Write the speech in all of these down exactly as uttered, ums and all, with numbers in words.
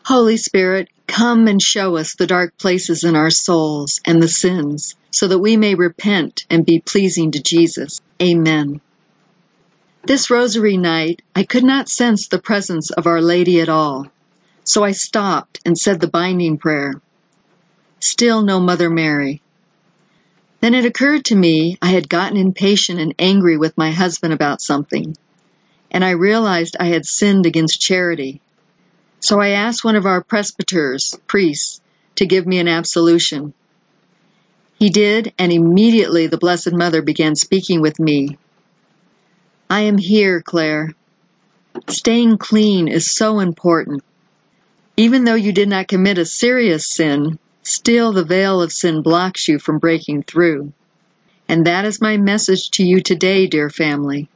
Holy Spirit, come and show us the dark places in our souls and the sins, so that we may repent and be pleasing to Jesus. Amen. This Rosary night, I could not sense the presence of Our Lady at all, so I stopped and said the binding prayer. Still no Mother Mary. Then it occurred to me I had gotten impatient and angry with my husband about something, and I realized I had sinned against charity. So I asked one of our presbyters, priests, to give me an absolution. He did, and immediately the Blessed Mother began speaking with me. I am here, Claire. Staying clean is so important. Even though you did not commit a serious sin, still the veil of sin blocks you from breaking through. And that is my message to you today, dear family.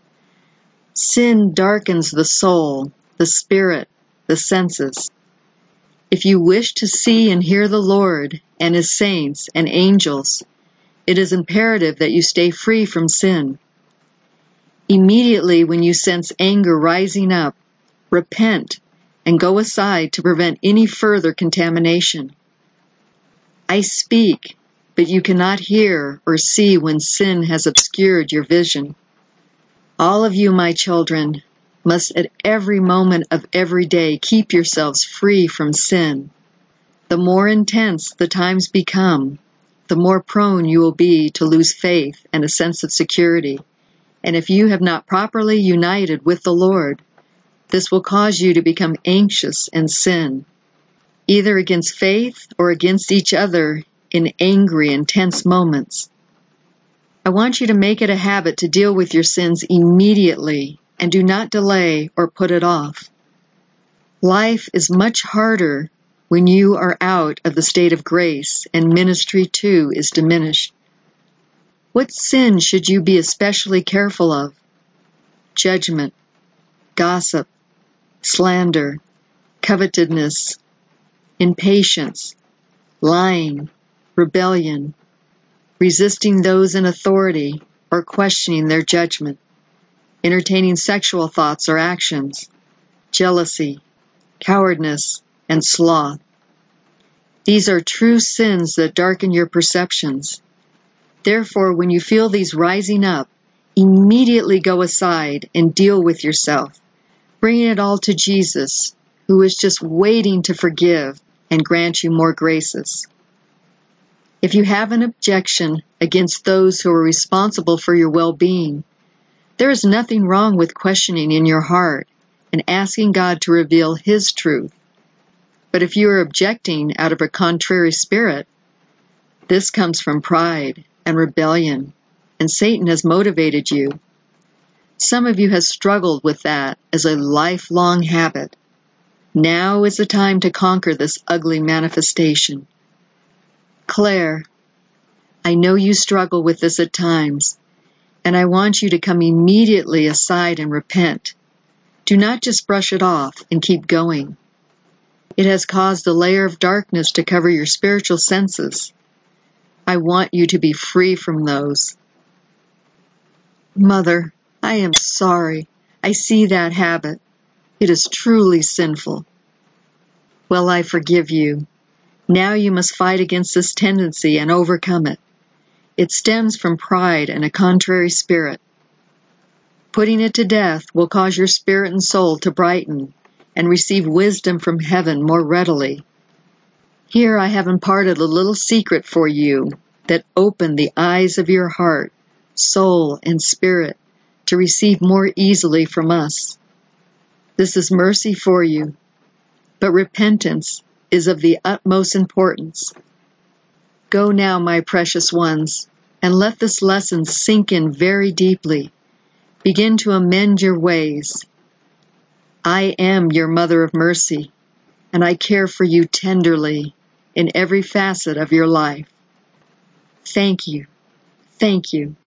Sin darkens the soul, the spirit, the senses. If you wish to see and hear the Lord and His saints and angels, it is imperative that you stay free from sin. Immediately when you sense anger rising up, repent and go aside to prevent any further contamination. I speak, but you cannot hear or see when sin has obscured your vision. All of you, my children, must at every moment of every day keep yourselves free from sin. The more intense the times become, the more prone you will be to lose faith and a sense of security. And if you have not properly united with the Lord, this will cause you to become anxious and sin, either against faith or against each other in angry and tense moments. I want you to make it a habit to deal with your sins immediately and do not delay or put it off. Life is much harder when you are out of the state of grace and ministry too is diminished. What sin should you be especially careful of? Judgment, gossip, slander, covetousness, impatience, lying, rebellion, resisting those in authority or questioning their judgment, entertaining sexual thoughts or actions, jealousy, cowardness, and sloth. These are true sins that darken your perceptions. Therefore, when you feel these rising up, immediately go aside and deal with yourself, bringing it all to Jesus, who is just waiting to forgive and grant you more graces. If you have an objection against those who are responsible for your well-being, there is nothing wrong with questioning in your heart and asking God to reveal His truth. But if you are objecting out of a contrary spirit, this comes from pride and rebellion, and Satan has motivated you. Some of you have struggled with that as a lifelong habit. Now is the time to conquer this ugly manifestation. Claire, I know you struggle with this at times, and I want you to come immediately aside and repent. Do not just brush it off and keep going. It has caused a layer of darkness to cover your spiritual senses. I want you to be free from those. Mother, I am sorry. I see that habit. It is truly sinful. Well, I forgive you. Now you must fight against this tendency and overcome it. It stems from pride and a contrary spirit. Putting it to death will cause your spirit and soul to brighten and receive wisdom from heaven more readily. Here I have imparted a little secret for you that open the eyes of your heart, soul, and spirit to receive more easily from us. This is mercy for you, but repentance is of the utmost importance. Go now, my precious ones, and let this lesson sink in very deeply. Begin to amend your ways. I am your Mother of Mercy, and I care for you tenderly in every facet of your life. Thank you. Thank you.